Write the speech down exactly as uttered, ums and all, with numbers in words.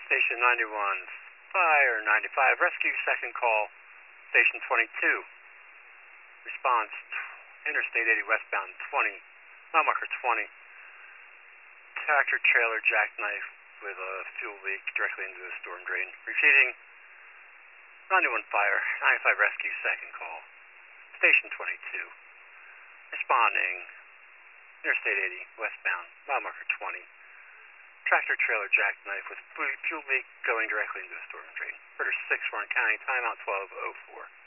Station ninety-one, fire ninety-five, rescue second call. Station twenty-two, response, Interstate eighty westbound twenty, mile marker twenty. Tractor trailer jackknife with a fuel leak directly into the storm drain. Repeating, ninety-one fire, ninety-five rescue second call. Station twenty-two, responding, Interstate eighty westbound, mile marker twenty. Tractor trailer jackknife with fuel leak going directly into the storm drain. Order six, Warren County, timeout twelve oh four.